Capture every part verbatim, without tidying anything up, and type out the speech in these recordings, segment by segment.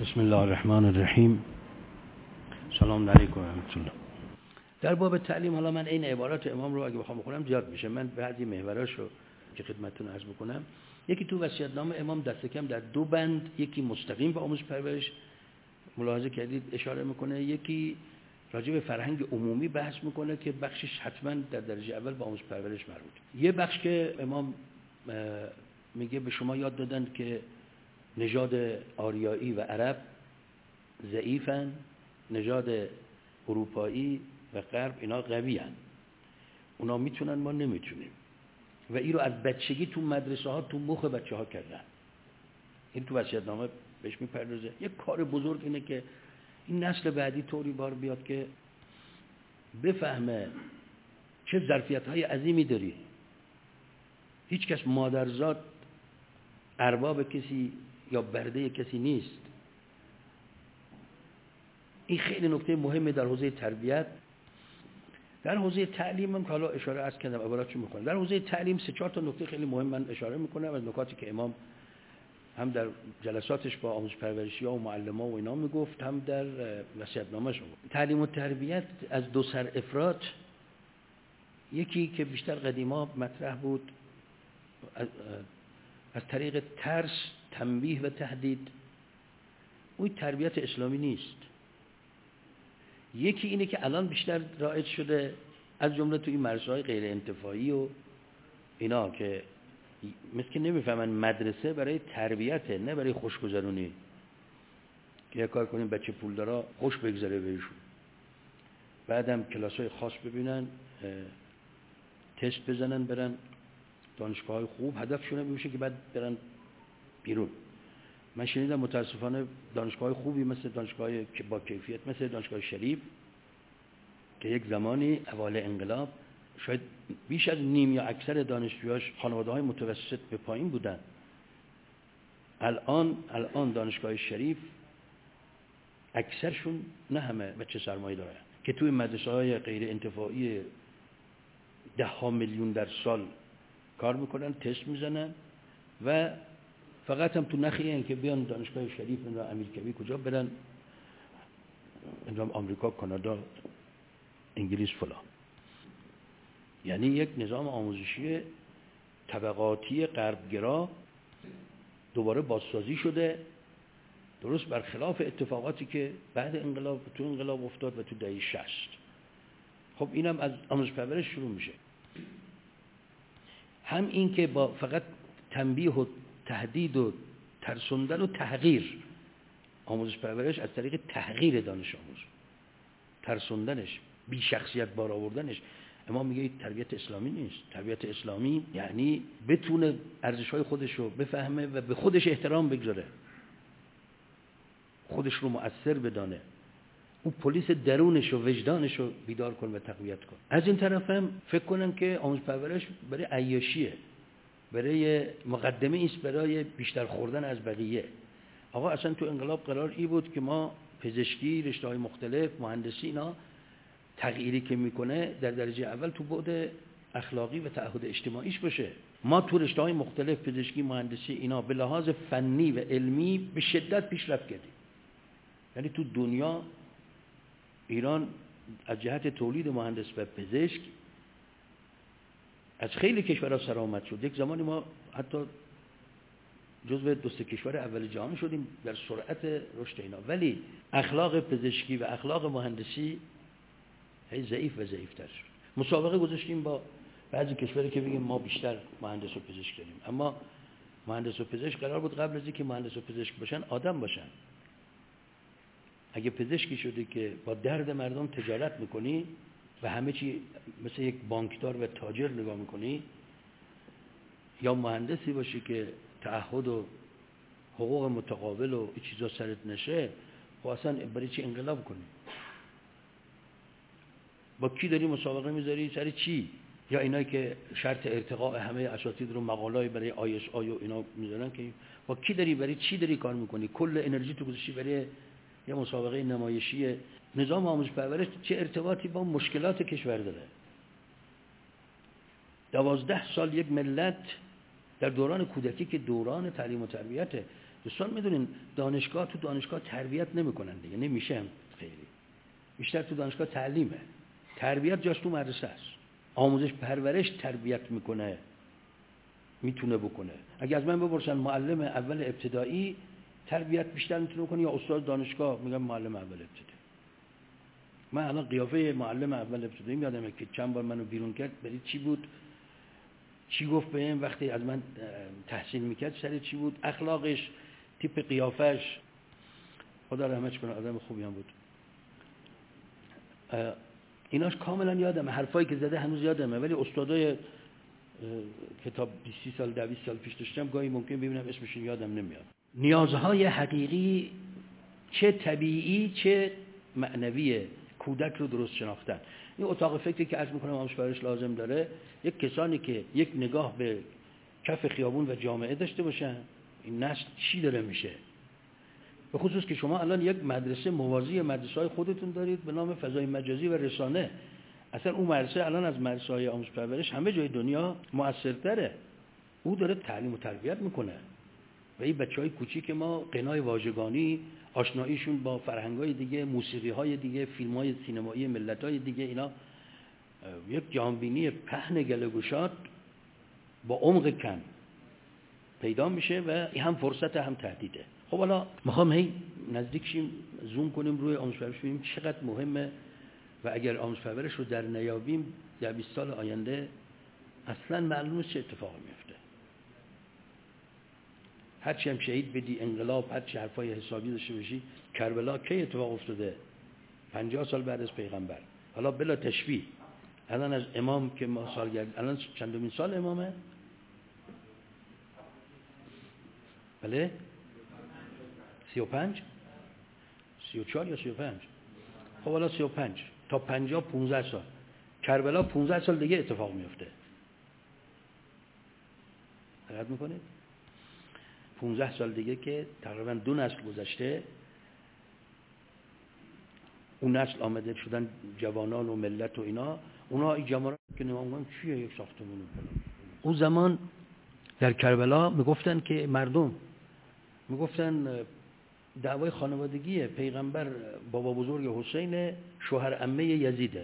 بسم الله الرحمن الرحیم. سلام علیکم و رحمت الله. در باب تعلیم حالا من این عبارات امام رو اگه بخوام بخونم زیاد میشه. من بعضی محوراشو که خدمتتون عرض بکنم. یکی تو وصیت‌نامه امام دست کم در دو بند، یکی مستقیم به آموزش پرورش ملاحظه کردید اشاره میکنه، یکی راجع به فرهنگ عمومی بحث میکنه که بخشش حتما در درجه اول به آموزش پرورش مربوط. یه بخش که امام میگه به شما یاد دادن که نژاد آریایی و عرب ضعیفن، نژاد اروپایی و غرب اینا قویان، اونا میتونن ما نمیتونیم و این رو از بچگی تو مدرسه ها تو مخ بچه ها کردن. این تو وصیت‌نامه بهش میپردازه. یک کار بزرگ اینه که این نسل بعدی طوری بار بیاد که بفهمه چه ظرفیت‌های عظیمی داری. هیچ کس مادرزاد ارباب کسی یا برده کسی نیست. این خیلی نکته مهمه در حوزه تربیت. در حوزه تعلیم هم که حالا اشاره از کردم عباراتشو میکنم. در حوزه تعلیم سه چهار تا نکته خیلی مهم من اشاره میکنم از نکاتی که امام هم در جلساتش با آموزش پرورشی‌ها و معلم‌ها و اینا میگفت، هم در وصیت‌نامه‌ش میگفت. تعلیم و تربیت از دو سر افراد، یکی که بیشتر قدیما مطرح بود از, از طریق ترس، تنبیه و تهدید، اون تربیت اسلامی نیست. یکی اینه که الان بیشتر رایج شده از جمله توی مدرسه‌های غیر انتفاعی و اینا که مثل که نمیفهمن مدرسه برای تربیته نه برای خوشگذرونی، که یه کار کنیم بچه پولدارا خوش بگذره بهشون، بعدم کلاس‌های خاص ببینن، تست بزنن، برن دانشگاه‌های خوب، هدفشون میشه که بعد برن بیرون. من شنیدم متاسفانه دانشگاه‌های خوبی مثل دانشگاه با کیفیت مثل دانشگاه شریف که یک زمانی اوایل انقلاب شاید بیش از نیم یا اکثر دانشجوهاش خانواده‌های متوسط به پایین بودن، الان الان دانشگاه شریف اکثرشون نه همه بچه سرمایه دارن که توی مدرسه‌های غیر انتفاعی ده ها میلیون در سال کار میکنن، تست میزنن و فقط هم تو نخیه این که بیان دانشگاه شریف و امیرکبیر کجا برن، آمریکا، کانادا، انگلیس فلان. یعنی یک نظام آموزشی طبقاتی غربگرا دوباره بازسازی شده، درست برخلاف اتفاقاتی که بعد انقلاب تو انقلاب افتاد و تو دهه شصت. خب اینم از آموزش پرورش شروع میشه. هم این که با فقط تنبیه و تهدید و ترسوندن و تحقیر، آموزش پرورش از طریق تحقیر دانش آموز، ترسوندنش، بی شخصیت بار آوردنش. امام میگه تربیت اسلامی نیست. تربیت اسلامی یعنی بتونه ارزش‌های خودش رو بفهمه و به خودش احترام بگذاره، خودش رو مؤثر بدانه، اون پلیس درونش و وجدانش رو بیدار کن و تقویت کن. از این طرف هم فکر کنم که آموزش پرورش برای عیاشیه، برای مقدمه ایست برای بیشتر خوردن از بقیه. آقا اصلا تو انقلاب قرار ای بود که ما پزشکی، رشته‌های مختلف، مهندسی، اینا تغییری که میکنه در درجه اول تو بعد اخلاقی و تعهد اجتماعیش باشه. ما تو رشته‌های مختلف پزشکی، مهندسی، اینا به لحاظ فنی و علمی به شدت پیشرفت کردیم. یعنی تو دنیا ایران از جهت تولید مهندس و پزشک از خیلی کشورها سرآمد شد. یک زمانی ما حتی جزو دو سه کشور اول جهان شدیم در سرعت رشد اینا، ولی اخلاق پزشکی و اخلاق مهندسی هی ضعیف و ضعیفتر شد. مسابقه گذاشتیم با بعضی کشوری که بگیم ما بیشتر مهندس و پزشک داریم، اما مهندس و پزشک قرار بود قبل از اینکه مهندس و پزشک باشن آدم باشن. اگه پزشکی شدی که با درد مردم تجارت میکنی و همه چی مثل یک بانکدار و تاجر نگاه میکنی، یا مهندسی باشی که تعهد و حقوق متقابل و این چیزا سرت نشه، خب اصلا برای چی انقلاب کنی؟ با کی داری مسابقه میذاری؟ سر چی؟ یا اینایی که شرط ارتقاء همه اساتید رو مقاله‌ای برای آی اس آی و اینا میذارن، که با کی داری، برای چی داری کار میکنی؟ کل انرژی تو گذاشتی برای یه مسابقه نمایشی. نظام آموزش پرورش چه ارتباطی با مشکلات کشور داره؟ دوازده سال یک ملت در دوران کودکی که دوران تعلیم و تربیته، دوستان میدونین دانشگاه تو دانشگاه تربیت نمیکنن دیگه، نمیشه هم خیلی. بیشتر تو دانشگاه تعلیمه. تربیت جاش تو مدرسه است. آموزش پرورش تربیت میکنه، میتونه بکنه. اگه از من بپرسن معلم اول ابتدایی تربیت بیشتر میتونه بکنه یا استاد دانشگاه، میگم معلم اول ابتدایی. من الان قیافه معلم اول ابتدایی یادمه که چند بار منو بیرون کرد، برای چی بود؟ چی گفت بهم وقتی از من تحصیل میکرد؟ سر چی بود؟ اخلاقش، تیپ قیافش. خدا رحمتش کنه، آدم خوبی هم بود. ایناش کاملا یادمه، حرفایی که زده هنوز یادمه، ولی استادای کتاب بیست سال دویست سال پیش داشتم گاهی ممکن ببینم اسمشون یادم نمیاد. نیازهای حقیقی چه طبیعی چه معنوی کودک رو درست شناختن. این اتاق فکری که عرض میکنم آموزش پرورش لازم داره، یک کسانی که یک نگاه به کف خیابون و جامعه داشته باشن این نسل چی داره میشه. به خصوص که شما الان یک مدرسه موازی مدرسه‌های خودتون دارید به نام فضای مجازی و رسانه. اصلا اون مدرسه الان از مدرسه‌های آموزش پرورش همه جای دنیا مؤثرتره. او داره تعلیم و تربیت میکنه و این بچهای کوچیک ما غنای واژگانی، آشناییشون با فرهنگ‌های دیگه، موسیقی‌های دیگه، فیلم‌های سینمایی ملت‌های دیگه، اینا یک جهانبینی پهن گله‌گشاد با عمق کم پیدا میشه و این هم فرصت هم تهدیده. خب حالا میخوام هی نزدیک شیم، زوم کنیم روی آموزش پرورش ببینیم چقدر مهمه و اگر آموزش پرورش رو در نیابیم در بیست سال آینده اصلا معلوم نیست چه اتفاقی میفته. هرچی هم شهید بدی، انقلاب، هرچی حرفای حسابی داشته باشی، کربلا کی اتفاق افتاده؟ پنجاه سال بعد از پیغمبر. حالا بلا تشبیه الان از امام که ما سالگرد، الان چندمین سال امامه؟ بله؟ سی و پنج؟ سی و چهار یا سی و پنج؟ خب حالا سی و پنج تا پنجاه پونزده سال. کربلا پونزده سال دیگه اتفاق میفته. دقت میکنید؟ پونزده سال دیگه که تقریبا دو نسل گذشته، اون نسل آمده شدن جوانان و ملت و اینا، اونا این جماعت که نمانگان چیه یک ساختمون. اون زمان در کربلا میگفتن که مردم میگفتن دعوای خانوادگی پیغمبر بابا بزرگ حسین شوهر عمه یزیده،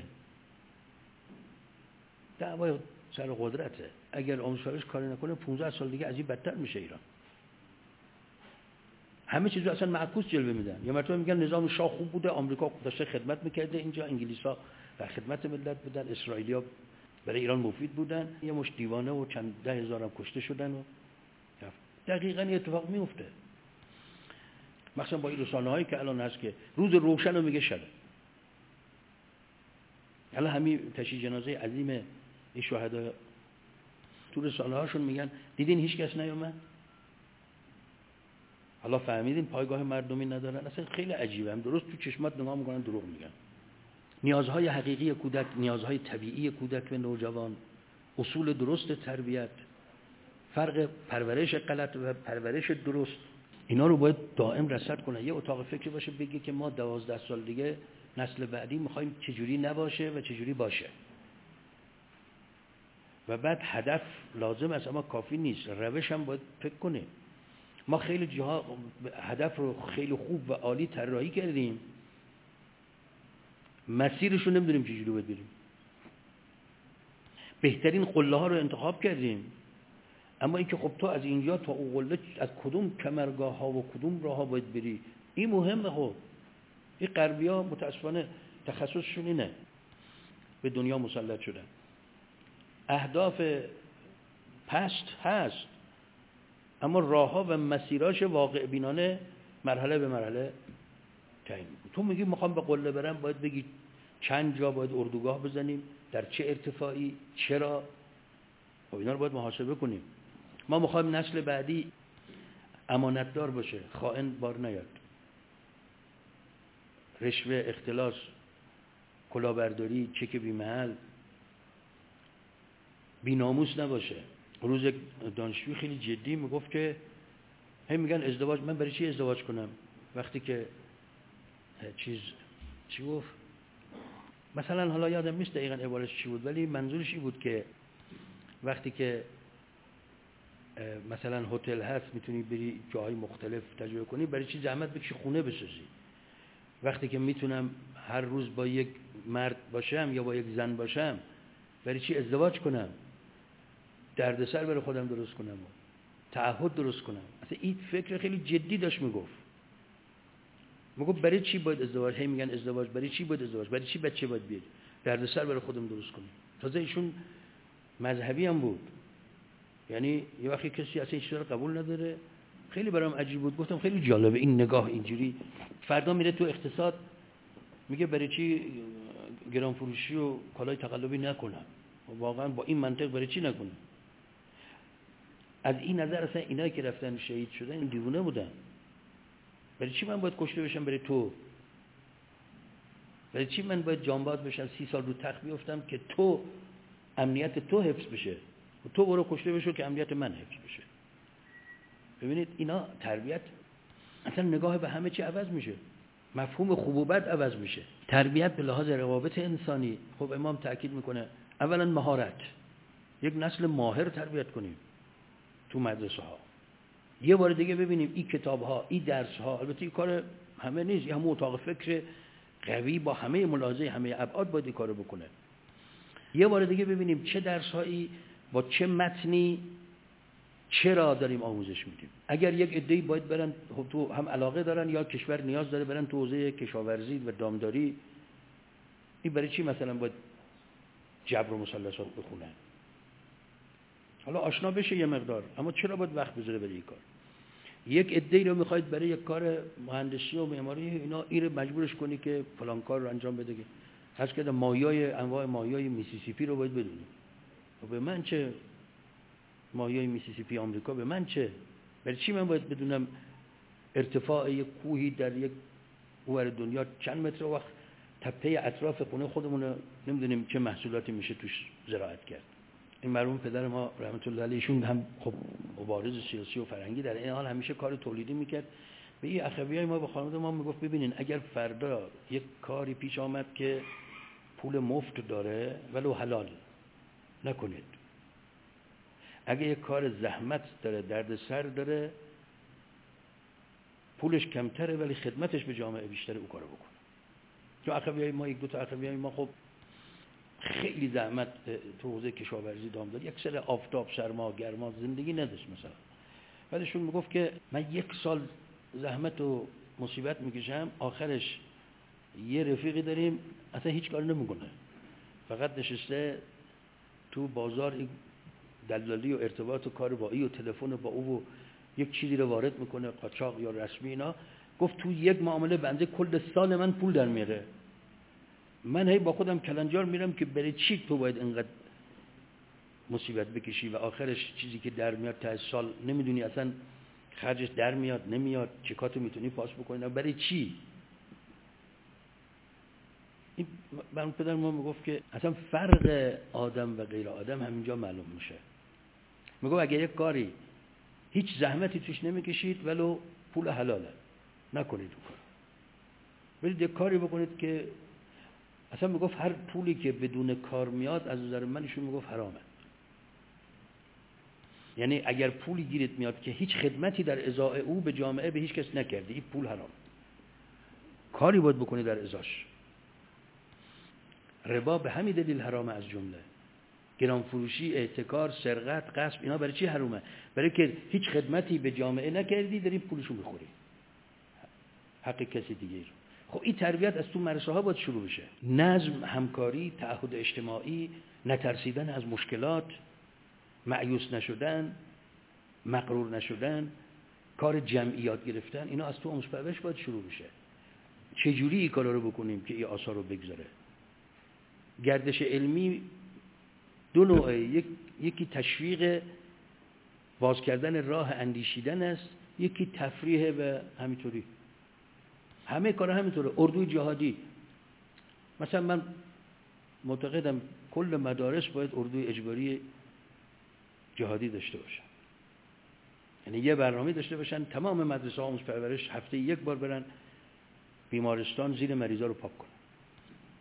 دعوای سر قدرته. اگر آموزش پرورش کاری نکنه پونزده سال دیگه از این بدتر میشه ایران. همه چیزو اصلا معکوس جلوه میدن. یا مرتبه میگن نظام شاه خوب بوده، آمریکا داشته خدمت میکرده اینجا، انگلیسا در خدمت ملت بودن، اسرائیلیا برای ایران مفید بودن، یه مش دیوانه و چند ده هزار هم کشته شدن و دقیقاً این اتفاق میفته. مثلا با این رسانه‌هایی که الان هست که روز روشن رو میگه شب. الان همین تشییع جنازه عظیم این شهدا تو رسانه‌هاشون میگن دیدین هیچ کس نیومد؟ حالا فهمیدین پایگاه مردمی ندارن؟ اصلا خیلی عجیبه. هم درست تو چشمات نگاه میکنن دروغ میگن. نیازهای حقیقی کودک، نیازهای طبیعی کودک و نوجوان، اصول درست تربیت، فرق پرورش غلط و پرورش درست، اینا رو باید دائم رصد کنه. یه اتاق فکری باشه بگه که ما دوازده سال دیگه نسل بعدی میخوایم چجوری نباشه و چجوری باشه. و بعد هدف لازم است اما کافی نیست، روش هم باید فکر کنیم. ما خیلی جاها هدف رو خیلی خوب و عالی طراحی کردیم، مسیرش رو نمیدونیم چجوری باید بریم. بهترین قله ها رو انتخاب کردیم، اما اینکه خب تو از اینجا تا اون قله از کدوم کمرگاه ها و کدوم راه ها باید بری، این مهمه. خب این غربی ها متاسفانه تخصصشون اینه، به دنیا مسلط شدن. اهداف پست هست اما راه ها و مسیراش واقع بینانه مرحله به مرحله تعیین. تو میگی میخوام به قله برم، باید بگی چند جا باید اردوگاه بزنیم، در چه ارتفاعی، چرا. خب اینا رو باید محاسبه کنیم. ما میخوایم نسل بعدی امانتدار باشه، خائن بار نیاد، رشوه، اختلاس، کلاهبرداری، چک بی‌محل، بی‌ناموس نباشه. روز دانشجوی خیلی جدی میگفت که هم میگن ازدواج، من برای چی ازدواج کنم وقتی که چیز چی گفت مثلا، حالا یادم نیست دقیقاً عبارتش چی بود ولی منظورش این بود که وقتی که مثلا هتل هست میتونی بری جاهای مختلف تجربه کنی، برای چی زحمت بکشی خونه بسازی؟ وقتی که میتونم هر روز با یک مرد باشم یا با یک زن باشم، برای چی ازدواج کنم؟ دردسر برای خودم درست کنم و تعهد درست کنم. اصلا این فکر خیلی جدی داشت میگفت. میگفت برای چی باید ازدواج؟ هی میگن ازدواج، برای چی باید ازدواج؟ برای چی بچه باید بیاد؟ دردسر برای خودم درست کنم. تازه ایشون مذهبی هم بود، یعنی یه وقتی کسی اصلا این چیزا رو قبول نداره، خیلی برام عجیب بود. گفتم خیلی جالبه این نگاه اینجوری. فردا میره تو اقتصاد میگه برای چی گران فروشی و کالای تقلبی نکنم؟ واقعا با این منطق برای چی نکنم؟ از این نظر اصلا اینایی که رفتن شهید شدن این دیوونه بودن. برای چی من باید کشته بشم برای تو؟ برای چی من باید جانباز بشم سی سال رو تخت بیفتم که تو امنیت تو حفظ بشه و تو برو کشته بشو که امنیت من حفظ بشه؟ ببینید اینا تربیت، اصلا نگاه به همه چی عوض میشه، مفهوم خوب و بد عوض میشه. تربیت به لحاظ روابط انسانی، خب امام تاکید میکنه اولا مهارت، یک نسل ماهر تربیت کنیم تو مدرسه ها. یه بار دیگه ببینیم این کتاب ها، این درس ها، البته این کار همه نیست، همون اتاق فکر قوی با همه ملاحظه همه ابعاد باید این کارو بکنه. یه بار دیگه ببینیم چه درس هایی با چه متنی چرا داریم آموزش میدیم. اگر یک عده‌ای باید برن تو هم علاقه دارن یا کشور نیاز داره برن تو حوزه کشاورزی و دامداری، این برای چی مثلا باید جبر و مثلثات بخونن؟ حالا آشنا بشه یه مقدار، اما چرا باید وقت بذاره برای این کار؟ یک عده‌ای رو میخواید برای یک کار مهندسی و معماری اینا این مجبورش کنی که فلان کار رو انجام بده. که هست که مایای انواع مایای میسیسیپی رو باید بدونی. و به من چه مایای میسیسیپی آمریکا؟ به من چه؟ برای چی من باید بدونم ارتفاع یک کوهی در یک اور دنیا چند متر؟ وقت تپه اطراف خونه خودمون نمیدونیم چه محصولاتی میشه توش زراعت کرد. این مرحوم پدر ما رحمت الله علیه ایشون هم خب مبارز سیاسی و فرهنگی در این حال همیشه کار تولیدی میکرد. به این اخویای ما با خانواده ما میگفت ببینین اگر فردا یک کاری پیش آمد که پول مفت داره ولو حلال نکنید. اگه یک کار زحمت داره، درد سر داره، پولش کمتره ولی خدمتش به جامعه بیشتره، او کارو بکنه. تو اخویای ما یک دو تا اخویای ما خب خیلی زحمت تو حوزه کشاورزی دامداری، یک سر آفتاب سرما گرما زندگی نداشت مثلا، ولی شون میگفت که من یک سال زحمت و مصیبت میکشم، آخرش یه رفیقی داریم اصلا هیچ کار نمیکنه، فقط نشسته تو بازار دلالی و ارتباط و کار با ای و تلفن با او و یک چیزی رو وارد میکنه قاچاق یا رسمی اینا. گفت تو یک معامله بنده کل سال من پول در میاره. من هی با خودم کلنجار میرم که برای چی تو باید اینقدر مصیبت بکشی و آخرش چیزی که در میاد تا سال نمیدونی اصلا خرجش در میاد نمیاد، چکاتو میتونی پاس بکنی، برای چی؟ این من پدر ما میگفت که اصلا فرق آدم و غیر آدم همینجا معلوم میشه. میگفت اگه یک کاری هیچ زحمتی توش نمیکشید ولو پول حلاله نکنید اون کار. برید یک کاری بکنید که اصلا میگفت هر پولی که بدون کار میاد از نظر من ایشون میگفت حرامه. یعنی اگر پولی گیرت میاد که هیچ خدمتی در ازای او به جامعه به هیچ کس نکردی، این پول حرام. کاری باید بکنی در ازاش. ربا به همین دلیل حرامه از جمله. گران فروشی، احتکار، سرقت، غصب، اینا برای چی حرامه؟ برای که هیچ خدمتی به جامعه نکردی داری پولشو میخوری. حق کسی دیگه رو. خب این تربیت از تو مدرسه ها باید شروع بشه. نظم، همکاری، تعهد اجتماعی، نترسیدن از مشکلات، مایوس نشدن، مغرور نشدن، کار جمعیات گرفتن، اینا از تو آموزش پرورش باید شروع بشه. چجوری این کارا رو بکنیم که این آثار رو بگذاره؟ گردش علمی دو نوعه، یک، یکی تشویق باز کردن راه اندیشیدن است، یکی تفریح و همینطوری. همه کارا همینطوره. اردوی جهادی مثلا من معتقدم کل مدارس باید اردوی اجباری جهادی داشته باشن، یعنی یه برنامه داشته باشن تمام مدرسه ها آموزش پرورش هفته یک بار برن بیمارستان زیر مریضا رو پاک کنن،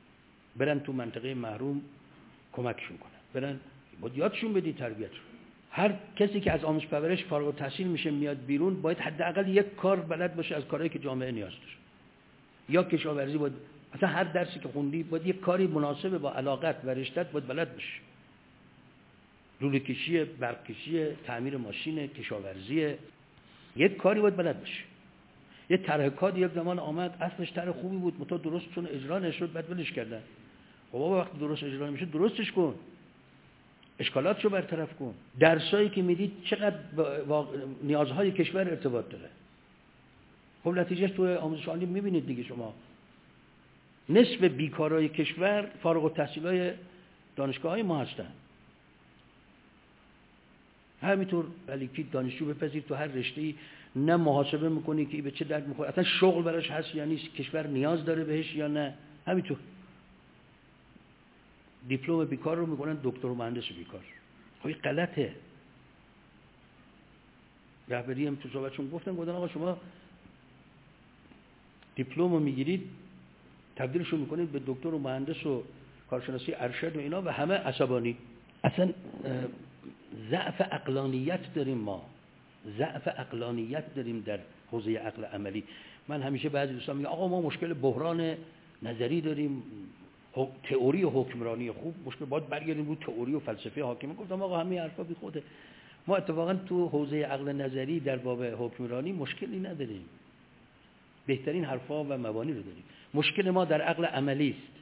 برن تو منطقه محروم کمکشون کنن، برن باید یادشون بدی تربیت رو. هر کسی که از آموزش پرورش فارغ التحصیل میشه میاد بیرون باید حداقل یک کار بلد باشه از کارهایی که جامعه نیاز داره. یا کشاورزی باید، اصلا هر درسی که خوندی باید یک کاری مناسب با علاقت و رشتت باید بلد باشی. لوله کشی، برق کشی، تعمیر ماشین، کشاورزی، یک کاری باید بلد باشی. یه طرح کاد یک زمان آمد، اصلش طرح خوبی بود، متو درست چون اجرا نشد بعد ولش کردن. خب بابا وقتی درست اجرا نمیشه درستش کن. اشکالاتشو برطرف کن. درسایی که میدید چقدر با نیازهای کشور ارتباط داره. خب نتیجهش تو آموزش عالی میبینید دیگه شما. نصف بیکارای کشور فارغ التحصیلای دانشگاه‌های ما هستن. همینطور ولی که دانشجو بپذیر تو هر رشته‌ای نه محاسبه میکنی که به چه درد میخوره، اصلا شغل براش هست یا نیست، کشور نیاز داره بهش یا نه. همینطور دیپلم بیکار رو میکنن دکتر و مهندس بیکار. خب این غلطه. رهبری هم تو صحبتشون گفتن گفتن آقا شما دیپلم رو میگیرید تبدیلش رو میکنید به دکتر و مهندس و کارشناسی ارشد و اینا و همه عصبانی. اصلا ضعف عقلانیت داریم ما. ضعف عقلانیت داریم در حوزه عقل عملی. من همیشه بعضی دوستان میگن آقا ما مشکل بحران نظری داریم، تئوری و حکمرانی خوب مشکل باید برگردیم رو تئوری و فلسفه حاکمه. گفتم آقا همه حرفا بی خوده. ما اتفاقا تو حوزه عقل نظری در باب حکمرانی مشکلی نداریم، بهترین حرفا و مبانی رو داریم. مشکل ما در عقل عملی است.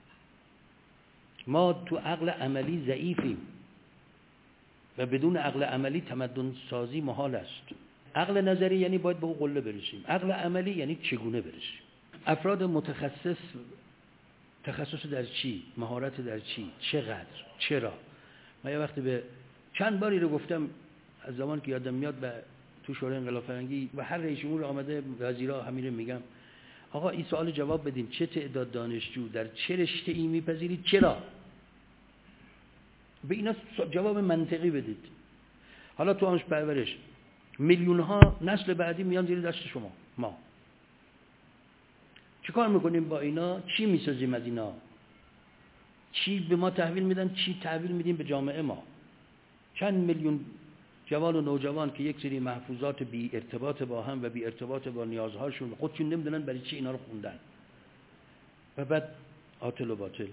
ما تو عقل عملی ضعیفیم و بدون عقل عملی تمدن سازی محال است. عقل نظری یعنی باید به اون قله برسیم، عقل عملی یعنی چگونه برسیم. افراد متخصص تخصص در چی؟ مهارت در چی؟ چقدر؟ چرا؟ من یه وقتی به چند باری رو گفتم از زمان که یادم میاد به تو شورای انقلاب فرهنگی و هر رئیس جمهور آمده وزیرا همین رو میگم آقا این سوال جواب بدین چه تعداد دانشجو در چه رشته‌ای میپذیرید؟ چرا؟ به اینا جواب منطقی بدید. حالا تو آموزش پرورش میلیون ها نسل بعدی میان زیر دست شما. ما چیکار میکنیم با اینا؟ چی میسازیم از اینا؟ چی به ما تحویل میدن؟ چی تحویل میدیم به جامعه ما؟ چند میلیون جوان و نوجوان که یک سری محفوظات بی ارتباط با هم و بی ارتباط با نیازهاشون خودشون نمیدونن برای چی اینا رو خوندن و بعد عاطل و باطل.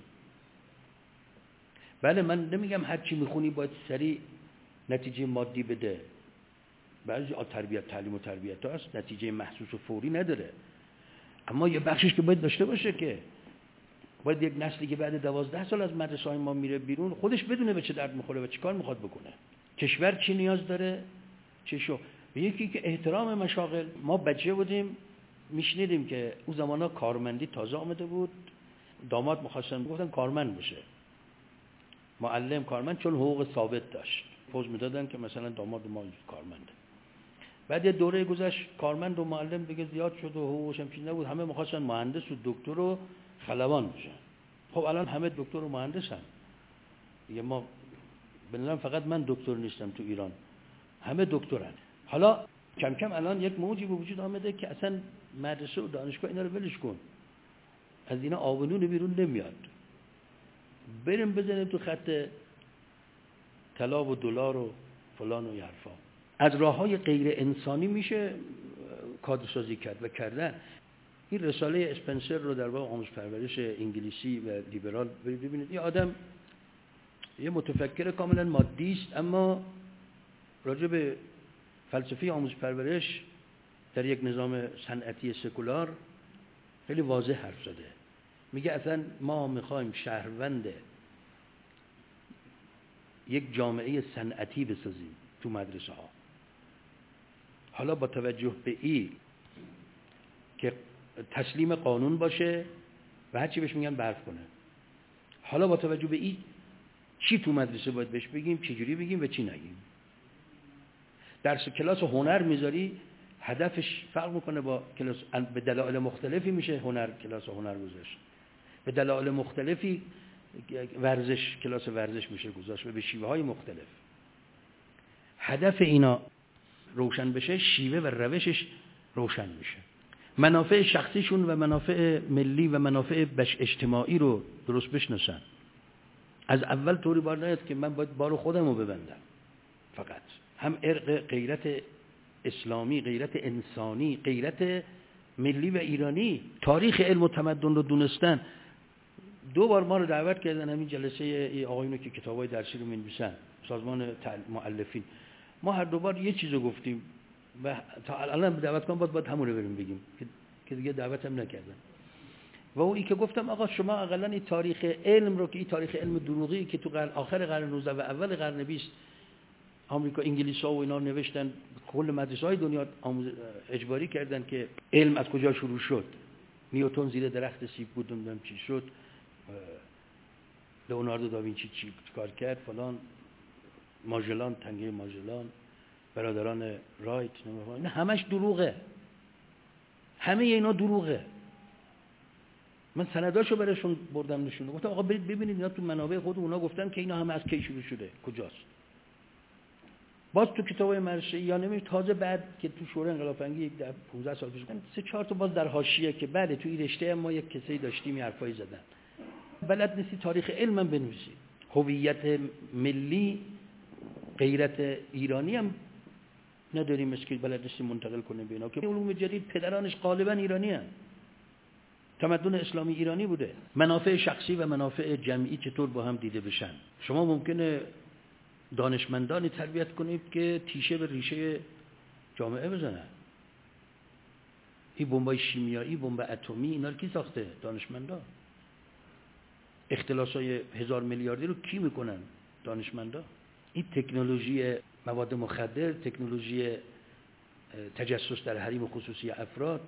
بله من نمیگم هر چی میخونی باید سریع نتیجه مادی بده. بعضی تربیت تعلیم و تربیت هست نتیجه محسوس و فوری نداره، اما یه بخشش که باید داشته باشه که باید یک نسلی که بعد دوازده سال از مدرسه های ما میره بیرون خودش بدونه به چه درد میخوره و چی کار میخواد بکنه، کشور چی نیاز داره چه شو. یکی که احترام مشاغل. ما بچه بودیم میشنیدیم که اون زمانا کارمندی تازه آمده بود، داماد میخواستن گفتن کارمند بشه، معلم کارمند، چون حقوق ثابت داشت پوز میدادن که مثلا داماد ما کارمنده. بعد یه دوره گذشت کارمند و معلم دیگه زیاد شد و حقوقش هم چیز نبود، همه میخواستن مهندس و دکتر و خلبان بشن. خب الان همه دکتر و مهندسن دیگه. ما بنظرم فقط من دکتر نیستم تو ایران، همه دکترن. حالا کم کم الان یک موجی به وجود آمده که اصلا مدرسه و دانشگاه اینا رو ولش کن، از اینا آبنون بیرون نمیاد، بریم بزنیم تو خط طلا و دلار و فلان و حرفا. از راههای غیر انسانی میشه کادرسازی کرد و کردن. این رساله اسپنسر رو در واقع آموزش پرورش انگلیسی و لیبرال ببینید. این آدم یه متفکر کاملا مادی است، اما راجع به فلسفه آموزش پرورش در یک نظام صنعتی سکولار خیلی واضح حرف زده. میگه اصلا ما میخوایم شهروند یک جامعه صنعتی بسازیم تو مدرسه ها. حالا با توجه به این که تسلیم قانون باشه و هرچی بهش میگن برف کنه. حالا با توجه به این چی تو مدرسه باید بهش بگیم، چی جوری بگیم و چی نگیم. درس کلاس هنر میذاری هدفش فرق میکنه با کلاس، به دلایل مختلفی میشه هنر کلاس هنر گذاشت، به دلایل مختلفی ورزش کلاس ورزش میشه گذاشت و به شیوه های مختلف. هدف اینا روشن بشه شیوه و روشش روشن میشه. منافع شخصیشون و منافع ملی و منافع بش اجتماعی رو درست بشناسن. از اول طوری بار نیاد که من باید بارو خودم رو ببندم، فقط، هم ارق، غیرت اسلامی، غیرت انسانی، غیرت ملی و ایرانی، تاریخ علم و تمدن رو دونستن. دو بار ما رو دعوت کردن همین جلسه آقایونو که کتابای درسی رو می‌نویسن، سازمان مؤلفین. ما هر دو بار یه چیزو گفتیم و تا الان دعوت کنم باید باید همون رو بریم بگیم که دیگه دعوت هم نکردن. و اون ای که گفتم آقا شما اقلا این تاریخ علم رو که این تاریخ علم دروغی که تو قرن آخر قرن نوزدهم و اول قرن بیست آمریکا انگلیس‌ها و اینا نوشتن، کل مدرسه‌های دنیا اجباری کردن که علم از کجا شروع شد. نیوتن زیر درخت سیب بود، نمیدونم چی شد، لئوناردو داوینچی چی کار کرد، فلان، ماژلان، تنگه ماژلان، برادران رایت، نمیدونم، نه همش دروغه، همه اینا دروغه. من سنداشو براشون بردم نشون دادم، گفتم آقا برید ببینید اینا تو منابع خود اونا گفتن که اینا همه از کی شروع شده، کجاست. باز تو کتابای مرشدی یا نمیشه تازه بعد که تو شورای انقلاب فرهنگی یک پانزده سال پیش سه چهار تا باز در حاشیه که بله تو این رشته ما یک کسی داشتیم این حرفایی زدن. بلد نیستی تاریخ علم هم بنویسی، هویت ملی، غیرت ایرانی هم نداریم، اسکیل بلد نیستی منتقل کنه به اینا که علوم جدید پدرانش غالبا ایرانی هستند. تمدن اسلامی ایرانی بوده. منافع شخصی و منافع جمعی چطور با هم دیده بشن؟ شما ممکنه دانشمندانی تربیت کنید که تیشه به ریشه جامعه بزنن. این بمبای شیمیایی، بمب اتمی، اینا رو کی ساخته؟ دانشمندا. اختلاسای هزار میلیاردی رو کی میکنن؟ دانشمندا. این تکنولوژی مواد مخدر، تکنولوژی تجسس در حریم خصوصی افراد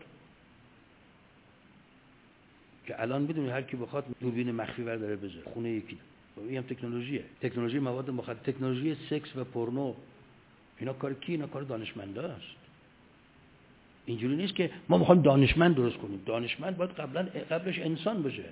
که الان بدونید هر کی بخواد دوربین مخفی برداره بذاره خونه یکی، این هم تکنولوژیه. تکنولوژی مواد مخدر، تکنولوژی سکس و پورنو، اینا کار کی؟ اینا کار دانشمنداست. اینجوری نیست که ما میخوایم دانشمند درست کنیم. دانشمند باید قبلا قبلش انسان باشه.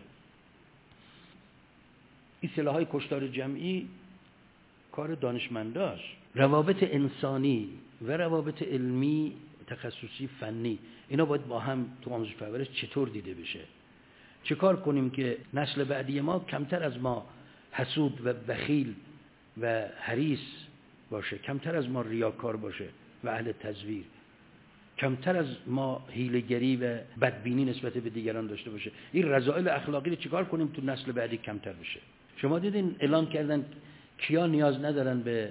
این سلاح‌های کشتار جمعی کار دانشمنداست. روابط انسانی و روابط علمی، تخصصی، فنی، اینا باید با هم تو آموزش پرورش چطور دیده بشه. چه کار کنیم که نسل بعدی ما کمتر از ما حسود و بخیل و حریص باشه، کمتر از ما ریاکار باشه و اهل تزویر، کمتر از ما حیله‌گری و بدبینی نسبت به دیگران داشته باشه. این رذائل اخلاقی رو چیکار کنیم تو نسل بعدی کمتر بشه. شما دیدین اعلان کردن کیا نیاز ندارن به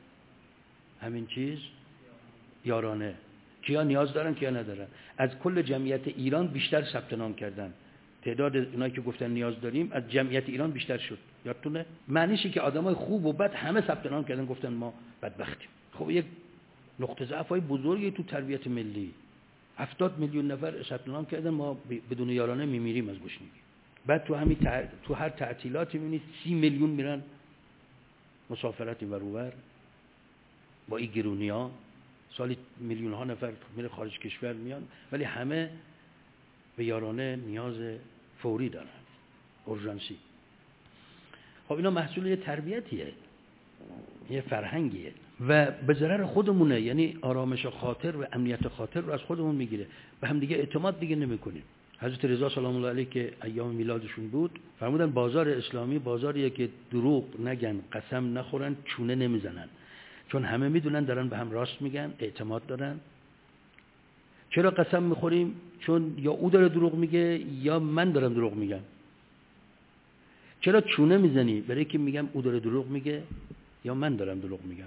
همین چیز یارانه، کیا نیاز دارن کیا ندارن. از کل جمعیت ایران بیشتر ثبت نام کردن. تعداد اونایی که گفتن نیاز داریم از جمعیت ایران بیشتر شد. یادتونه؟ معنیشه که آدمای خوب و بد همه ثبت نام کردن گفتن ما بدبختیم. خب یک نقطه ضعفای بزرگی تو تربیت ملی. هفتاد میلیون نفر ثبت نام کردن ما بدون یارانه میمیریم از گشنگی. بعد تو همین تع... تو هر تعطیلاتی میبینید سی میلیون میرن مسافرت این ور اون ور با این گرونی‌ها. سالی میلیون ها نفر میره خارج کشور میان، ولی همه به یارانه نیاز فوری دارن، اورژانسی. خب اینا محصول یه تربیتیه، یه فرهنگیه و به ضرر خودمونه. یعنی آرامش خاطر و امنیت خاطر رو از خودمون میگیره. به هم دیگه اعتماد دیگه نمیکنیم. حضرت رضا سلام الله علیه که ایام میلادشون بود فرمودن بازار اسلامی بازاریه که دروغ نگن، قسم نخورن، چونه نمیزنن، چون همه میدونن دارن به هم راست میگن، اعتماد دارن. چرا قسم میخوریم؟ چون یا او داره دروغ میگه یا من دارم دروغ میگم. چرا چونه میزنی؟ برای که میگم او داره دروغ میگه یا من دارم دروغ میگم.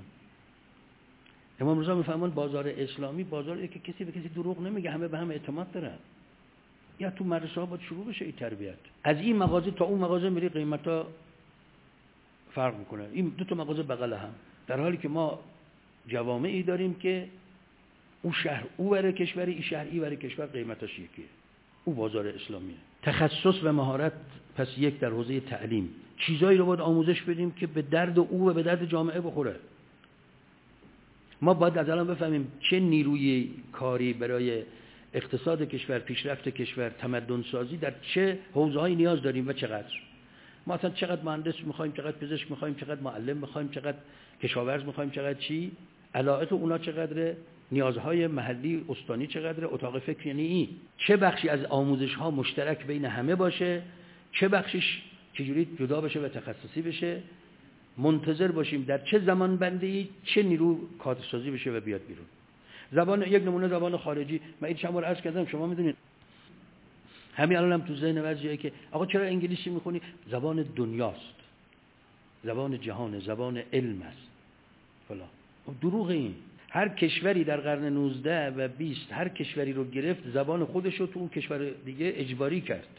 امام رضا میفهمون بازار اسلامی بازاریه که کسی به کسی دروغ نمیگه، همه به هم اعتماد دارن. یا تو مدرسه ها باید شروع بشه این تربیت. از این مغازه تا اون مغازه میری قیمتا فرق میکنه. این دو تا مغازه بغل هم، در حالی که ما جوامعی داریم که او شهر او ور کشوری، این شهر ای ور کشور قیمتاش یکیه. او بازار اسلامیه. تخصص و مهارت پس یک در حوزه تعلیم. چیزایی رو باید آموزش بدیم که به درد او و به درد جامعه بخوره. ما باید از الان بفهمیم چه نیروی کاری برای اقتصاد کشور، پیشرفت کشور، تمدن سازی در چه حوزه‌هایی نیاز داریم و چقدر. ما اصلا چقدر مهندس می‌خوایم، چقدر پزشک می‌خوایم، چقدر معلم می‌خوایم، چقدر کشاورز می‌خوایم، چقدر چی؟ علاقه اونا چقدره؟ نیازهای محلی استانی چقدره؟ اتاق فکر یعنی این. چه بخشی از آموزش‌ها مشترک بین همه باشه، چه بخشش چجوری جدا بشه و تخصصی بشه منتظر باشیم در چه زمان بندی چه نیرو کادر سازی بشه و بیاد بیرون. زبان یک نمونه زبان خارجی، من این چند بار عرض کردم، شما میدونید همین الانم تو ذهن بعضیه که آقا چرا انگلیسی میخونی؟ زبان دنیاست، زبان جهان، زبان علم است فلان. دروغ این. هر کشوری در قرن نوزده و بیست هر کشوری رو گرفت زبان خودش رو تو اون کشور دیگه اجباری کرد.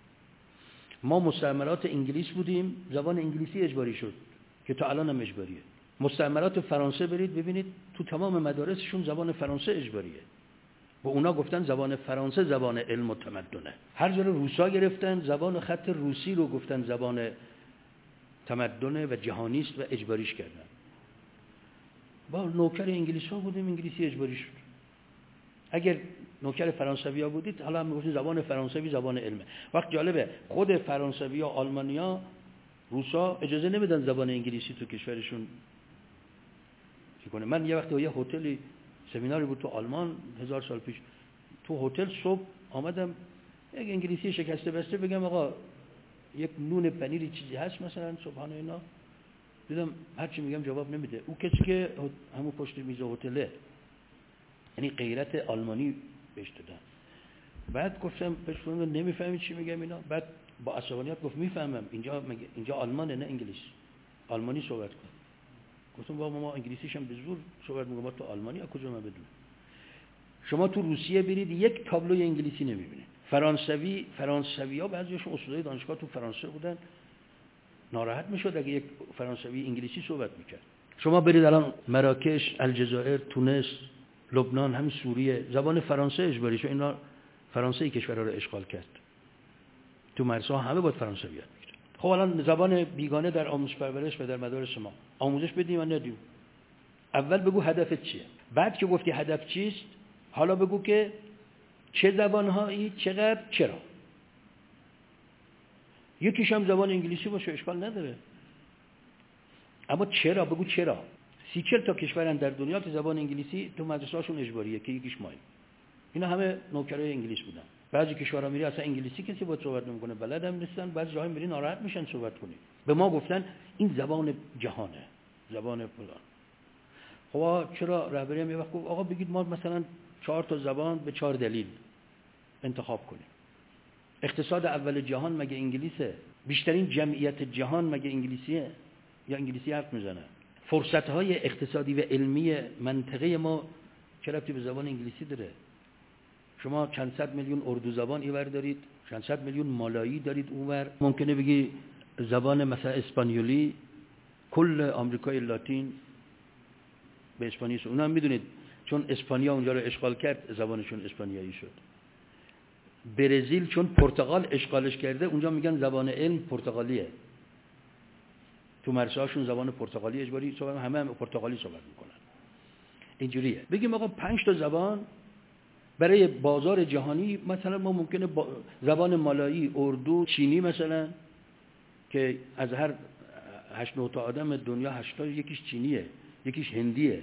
ما مستعمرات انگلیس بودیم، زبان انگلیسی اجباری شد که تا الان هم اجباریه. مستعمرات فرانسه برید ببینید تو تمام مدارسشون زبان فرانسه اجباریه. و اونا گفتن زبان فرانسه زبان علم و تمدنه. هر جا روسا گرفتن زبان خط روسی رو گفتن زبان تمدنه و جهانی است و اجباریش کردن. با نوکر انگلیس ها بودیم، انگلیسی اجباری شد. اگر نوکر فرانسوی ها بودید حالا هم میگفتید زبان فرانسوی زبان علمه. وقت جالبه خود فرانسوی ها، آلمانیا، روسا اجازه نمیدن زبان انگلیسی تو کشورشون چی کنه. من یه وقت یه هتلی سمیناری بود تو آلمان هزار سال پیش، تو هتل صبح آمدم یک انگلیسی شکسته بسته بگم آقا یک نون پنیری چیزی هست مثلا صبحانه اینا، دیدم هر چی میگم جواب نمیده. او کسی که همون پشت میز هتله، یعنی غیرت آلمانی بهش دادن. بعد گفتم بهش نمیفهمی چی میگم اینا. بعد با عصبانیت گفت میفهمم، اینجا اینجا آلمانه نه انگلیس، آلمانی صحبت کن. گفتم بابا ما انگلیسیش هم به زور صحبت میگم، تو آلمانی از کجا من بدونم؟ شما تو روسیه برید یک تابلوی انگلیسی نمیبینید. فرانسوی فرانسوی‌ها بعضیشون استادای دانشگاه تو فرانسه بودن، ناراحت میشد اگه یک فرانسوی انگلیسی صحبت میکرد. شما برید الان مراکش، الجزایر، تونس، لبنان، همین سوریه، زبان فرانسه اجباری شد. اینا فرانسه ای کشورها رو اشغال کرد. تو مرزها همه باید فرانسوی یاد بگیرن. خب الان زبان بیگانه در آموزش پرورش و در مدارس ما آموزش بدیم یا ندیم؟ اول بگو هدفت چیه. بعد که گفتی هدف چیست، حالا بگو که چه زبانهایی، چقدر، چرا. یکیش هم زبان انگلیسی باشه اشکال نداره، اما چرا بگو. چرا سی چل تا کشورن در دنیا که زبان انگلیسی تو مدرسه‌هاشون اجباریه که یکیش ماییم. اینا همه نوکرای انگلیس بودن. بعضی کشورها میری اصلا انگلیسی کسی باهات صحبت نمیکنه، بلد هم نیستن. بعضی جاها میری ناراحت میشن صحبت کنی. به ما گفتن این زبان جهانه، زبان فلان. خب چرا رهبری هم یه وقت گفت آقا بگید ما مثلا چهار تا زبان به چهار دلیل انتخاب کنیم. اقتصاد اول جهان مگه انگلیسه؟ بیشترین جمعیت جهان مگه انگلیسیه؟ یا انگلیسی حرف میزنه؟ فرصت‌های اقتصادی و علمی منطقه ما چه ربطی به زبان انگلیسی داره؟ شما چند صد میلیون اردو زبان اینور دارید، چند صد میلیون مالایی دارید اونور. ممکنه بگی زبان مثلا اسپانیولی، کل آمریکای لاتین به اسپانیایی شد. اونا هم میدونید چون اسپانیا اونجا رو اشغال کرد زبانشون اسپانیایی شد. برزیل چون پرتغال اشغالش کرده اونجا میگن زبان علم پرتغالیه. تو مرزهاشون زبان پرتغالی اجباری صحبت، همه هم پرتغالی صحبت میکنن. اینجوریه. بگیم آقا پنج تا زبان برای بازار جهانی، مثلا ما ممکنه زبان مالایی، اردو، چینی مثلا که از هر هشت نه تا آدم دنیا هشت تا یکیش چینیه، یکیش هندیه.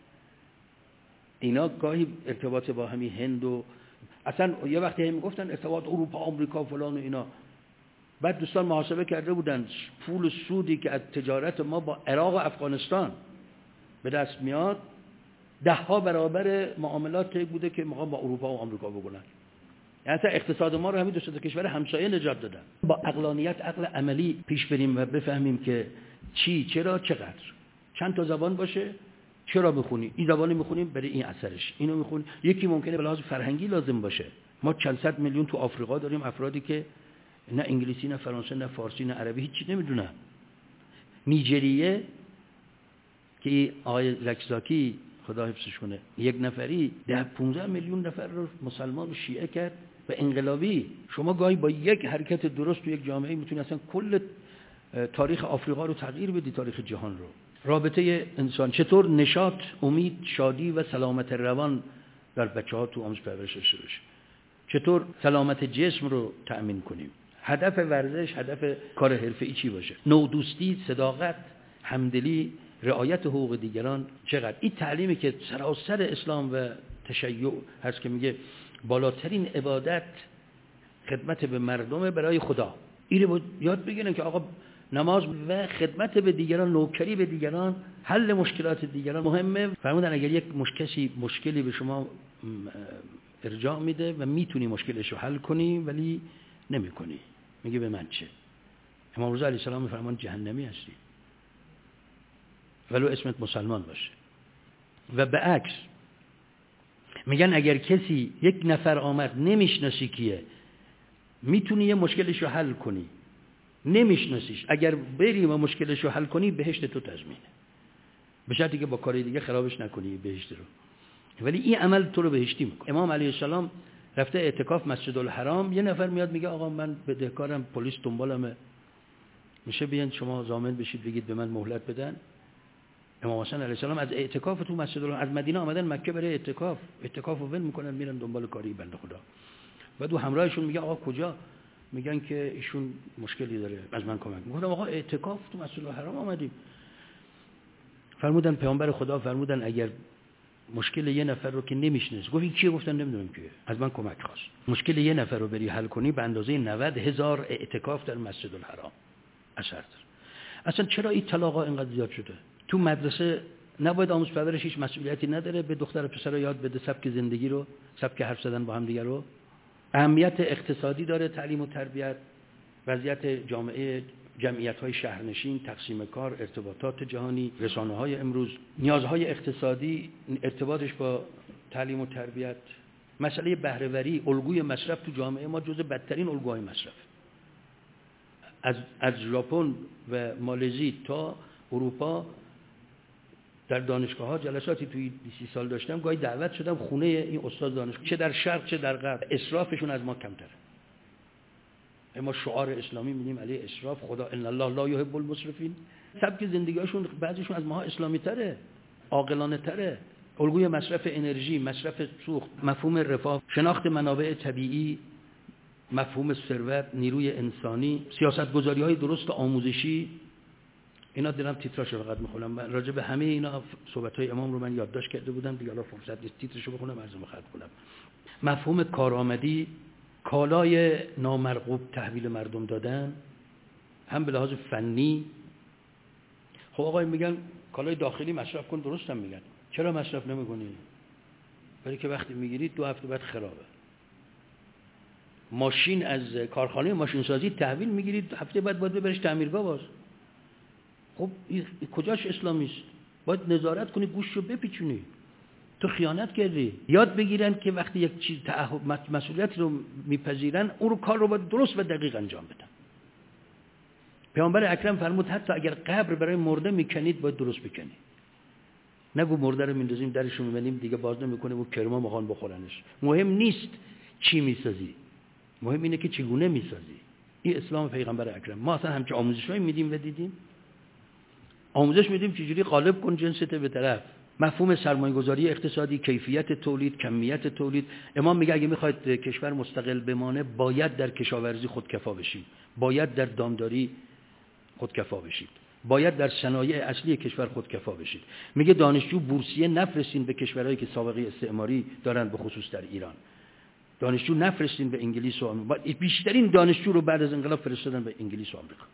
اینا گاهی ارتباط با همین هند و اصلا یه وقتی هم میگفتن ارتباط اروپا، آمریکا فلان و اینا. بعد دوستان محاسبه کرده بودن پول سودی که از تجارت ما با عراق و افغانستان به دست میاد ده ها برابر معاملات بوده که ما با اروپا و آمریکا بکنن. یعنی اصلا اقتصاد ما رو همین دو تا کشور همسایه نجات دادن. با عقلانیت، عقل عملی پیش بریم و بفهمیم که چی، چرا، چقدر. چند تا زبان باشه، چرا بخونی؟ این زبانی میخونیم برای این اثرش، اینو میخونیم. یکی ممکنه به لحاظ فرهنگی لازم باشه. ما چند صد میلیون تو آفریقا داریم افرادی که نه انگلیسی، نه فرانسه، نه فارسی، نه عربی هیچی نمیدونن. نیجریه که آقای زکزاکی خدا حفظش کنه یک نفری ده پونزده میلیون نفر رو مسلمان و شیعه کرد و انقلابی. شما گاهی با یک حرکت درست تو یک جامعه میتونی اصلا کل تاریخ آفریقا رو تغییر بدی، تاریخ جهان رو. رابطه انسان چطور نشاط، امید، شادی و سلامت روان در بچه‌ها تو آموزش پرورش داشته باشه. چطور سلامت جسم رو تأمین کنیم. هدف ورزش، هدف کار حرفه‌ای چی باشه. نودوستی، صداقت، همدلی، رعایت حقوق دیگران چقدر. این تعلیمی که سراسر اسلام و تشیع هست که میگه بالاترین عبادت خدمت به مردم برای خدا. اینو یاد بگیرن که آقا نماز و خدمت به دیگران، نوکری به دیگران، حل مشکلات دیگران مهمه. فرمودن اگر یک مشکلی مشکلی به شما ارجاع میده و میتونی مشکلش رو حل کنی ولی نمیکنی، میگه به من چه؟ امام رضا علیه السلام میفرمان جهنمی هستی ولو اسمت مسلمان باشه. و به عکس میگن اگر کسی یک نفر آمد نمیشناسی کیه، میتونی یه مشکلش رو حل کنی، نمیشناسیش، اگر بری و مشکلش رو حل کنی بهشت تو تضمینه، به شرطی که با کار دیگه خرابش نکنی بهشت رو، ولی این عمل تو رو بهشتی میکنه. امام علیه السلام رفته اعتکاف مسجد الحرام، یه نفر میاد میگه آقا من بدهکارم، پلیس دنبالمه، میشه بیان شما ضامن بشید بگید به من مهلت بدن؟ امام حسین علیه السلام از اعتکاف تو مسجد الحرام از مدینه آمدن مکه برای اعتکاف، اعتکافو ول میکنن میرن دنبال کاری بنده خدا. و دو همراهشون میگه آقا کجا؟ میگن که ایشون مشکلی داره از من کمک. میگفتم آقا اعتکاف تو مسجد الحرام آمدیم. فرمودن پیامبر خدا فرمودن اگر مشکل یه نفر رو که نمیشناسی، گفت این کیه؟ گفتن نمیدونم کیه، از من کمک خواست. مشکل یه نفر رو بری حل کنی به اندازه نود هزار اعتکاف در مسجد الحرام اثر داره. اصلا چرا این طلاقا اینقدر زیاد شده؟ تو مدرسه نباید آموز پدرش هیچ مسئولیتی نداره به دختر پسر یاد بده سبک زندگی رو، سبک حرف زدن با هم دیگه رو؟ اهمیت اقتصادی داره تعلیم و تربیت، وضعیت جامعه، جمعیت‌های شهرنشین، تقسیم کار، ارتباطات جهانی، رسانه‌های امروز، نیازهای اقتصادی، ارتباطش با تعلیم و تربیت، مسئله بهره‌وری، الگوی مصرف تو جامعه ما جزو بدترین الگوهای مصرف. از از ژاپن و مالزی تا اروپا در دانشگاه‌ها جلساتی توی بیست سال داشتم، گاهی دعوت شدم خونه این استاد دانشگاه، چه در شرق چه در غرب، اسرافشون از ما کمتره. اما شعار اسلامی می‌دیم علیه اسراف، خدا ان الله لا یحب المسرفین. سبک زندگی‌هاشون بعضیشون از ماها اسلامی‌تره، عاقلانه‌تره. الگوی مصرف انرژی، مصرف سوخت، مفهوم رفاه، شناخت منابع طبیعی، مفهوم ثروت، نیروی انسانی، سیاست‌گذاری‌های درست آموزشی، اینا دیدم تیتراشو فقط می‌خونم. راجع به همه اینا صحبت‌های امام رو من یادداشت کرده بودم دیگه، الان فرصت نیست تیترشو بخونم، عرض خدمت کنم. مفهوم کارآمدی، کالای نامرغوب تحویل مردم دادن، هم به لحاظ فنی. خب آقای میگن کالای داخلی مصرف کن، درست هم میگن، چرا مصرف نمی‌کنی؟ برای که وقتی میگیرید دو هفته بعد خرابه. ماشین از کارخانه ماشین سازی تحویل میگیرید، هفته بعد باید ببرش تعمیرگاه باز. خب این کجاش اسلامی است؟ باید نظارت کنی، گوش رو بپیچونی. تو خیانت کردی. یاد بگیرن که وقتی یک چیز تعهد مسئولیت رو میپذیرن، اون رو کار رو باید درست و دقیق انجام بدن. پیامبر اکرم فرمود حتی اگر قبر برای مرده میکنید باید درست بکنید. نگو مرده رو میندازیم درش رو میبندیم دیگه باز نمیکنه و کرما میخوان بخورنش. مهم نیست چی میسازی، مهم اینه که چگونه میسازی. این اسلام پیغمبر اکرم. ما اصلا همچه آموزشایی میدیم و دیدیم، آموزش میدیم چجوری غالب کن جنست به طرف. مفهوم سرمایه‌گذاری اقتصادی، کیفیت تولید، کمیت تولید. امام میگه اگه میخواید کشور مستقل بمانه باید در کشاورزی خودکفا بشید، باید در دامداری خودکفا بشید، باید در صنایع اصلی کشور خودکفا بشید. میگه دانشجو بورسیه نفرستین به کشورهایی که سابقه استعماری دارن، به خصوص در ایران. دانشجو نفرستین به انگلیس و آمریکا. بیشترین دانشجو رو بعد از انقلاب فرستادن به انگلیس و آمریکا،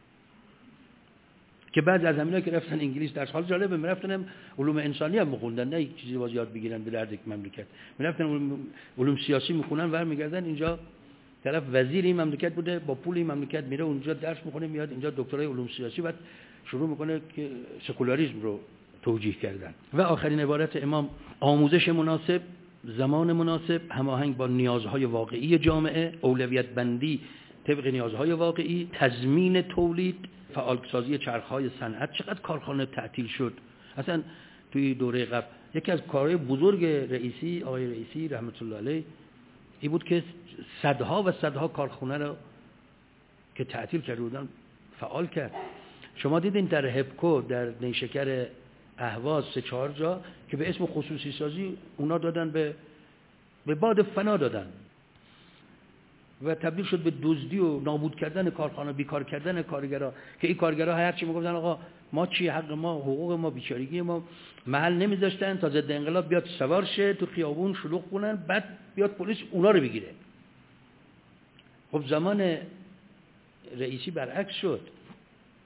که بعد از همینا که رفتن انگلیس درس، حال جالبه میرفتن علوم انسانی هم میخوندن، نه چیزی باز یاد بگیرن به درد یک مملکت. میرفتن علوم, علوم سیاسی میخونن ور میگردن اینجا، طرف وزیر این مملکت بوده با پول این مملکت میره اونجا درس میخونه، میاد اینجا دکترای علوم سیاسی، بعد شروع میکنه که سکولاریسم رو توجیه کردن. و آخرین عبارت امام، آموزش مناسب، زمان مناسب، هماهنگ با نیازهای واقعی جامعه، اولویت بندی طبق نیازهای واقعی، تضمین تولید، فعالسازی چرخهای صنعت. چقدر کارخانه تعطیل شد اصلا توی دوره قبل. یکی از کارهای بزرگ رئیسی، آقای رئیسی رحمت الله علیه، این بود که صدها و صدها کارخانه رو که تعطیل کرده بودن فعال کرد. شما دیدین در هپکو در نیشکر اهواز سه چهار جا که به اسم خصوصی سازی اونا دادن به به باد فنا دادن و تبدیل شد به دزدی و نابود کردن کارخانه، بیکار کردن کارگرها. که این کارگرها هر چی میگفتن آقا ما چی، حق ما، حقوق ما، بیچارگی ما، محل نمیذاشتن تا ضد انقلاب بیاد سوار شه تو خیابون شلوغ کنن، بعد بیاد پلیس اونا رو بگیره. خب زمان رئیسی برعکس شد.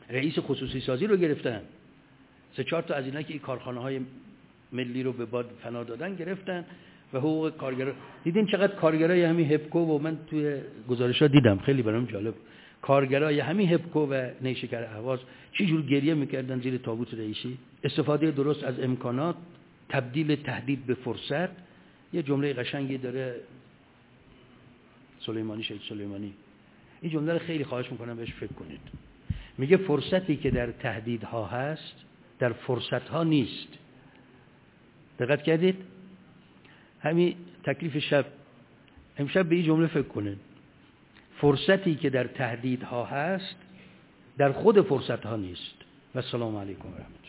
رئیس خصوصی سازی رو گرفتن، سه چهار تا از اینا که این کارخانه های ملی رو به باد فنا دادن گرفتن و حقوق کارگرا. دیدین چقدر کارگرای همین هپکو و من توی گزارش‌ها دیدم، خیلی برام جالب، کارگرای همین هپکو و نیشکر اهواز چه جور گریه میکردن زیر تابوت رئیسی. استفاده درست از امکانات، تبدیل تهدید به فرصت. یه جمله قشنگی داره سلیمانی، شهید سلیمانی، این جمله رو خیلی خواهش میکنم بهش فکر کنید. میگه فرصتی که در تهدیدها هست در فرصتها نیست. دقت کردید؟ همین تکلیف شب، امشب به این جمله فکر کنید. فرصتی که در تهدیدها هست در خود فرصتها نیست. و السلام علیکم و رحمت الله.